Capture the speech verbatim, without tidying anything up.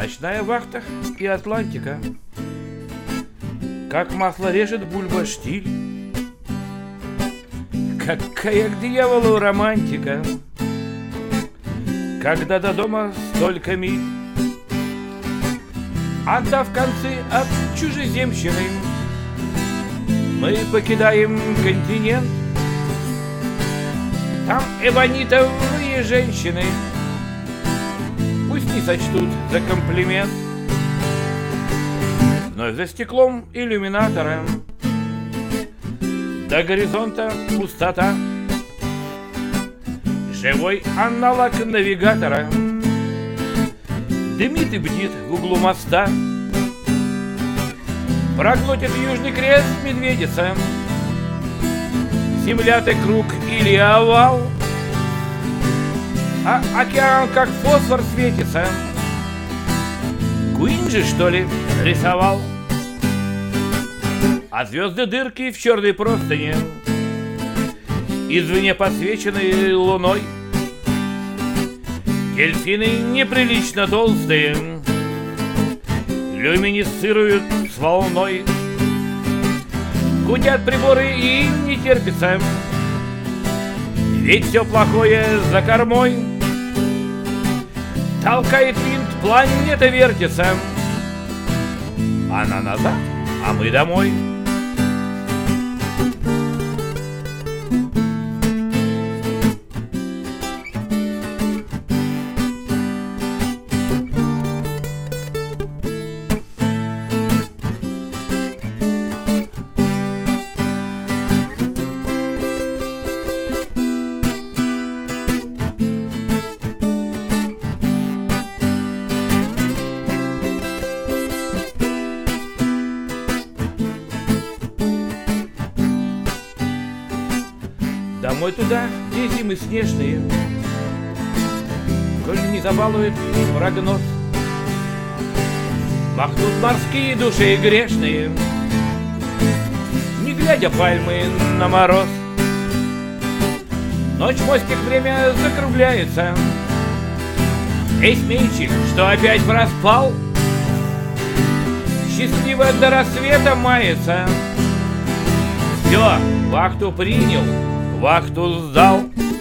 Ночная вахта и Атлантика. Как масло режет бульба штиль. Какая к дьяволу романтика, когда до дома столько миль. Отдав концы от чужеземщины, мы покидаем континент. Там эбонитовые женщины пусть не сочтут за комплимент. Вновь за стеклом иллюминатора до горизонта пустота. Живой аналог навигатора дымит и бдит в углу моста. Проглотит Южный Крест медведица. Земля ты круг или овал, а океан как фосфор светится. Куин же, что ли, рисовал? А звезды дырки в черной простыне, извне подсвеченной луной. Дельфины неприлично толстые люминесцируют с волной. Гудят приборы и им не терпится, ведь все плохое за кормой. Толкает винт, планета вертится, она назад, а мы домой. Домой туда, где зимы снежные, коль не забалует прогноз. Махнут морские души грешные, не глядя пальмы на мороз. Ночь мостик время закругляется. Эй, сменщик, что опять проспал? Счастливо до рассвета мается. Все, вахту принял, вахту сдал.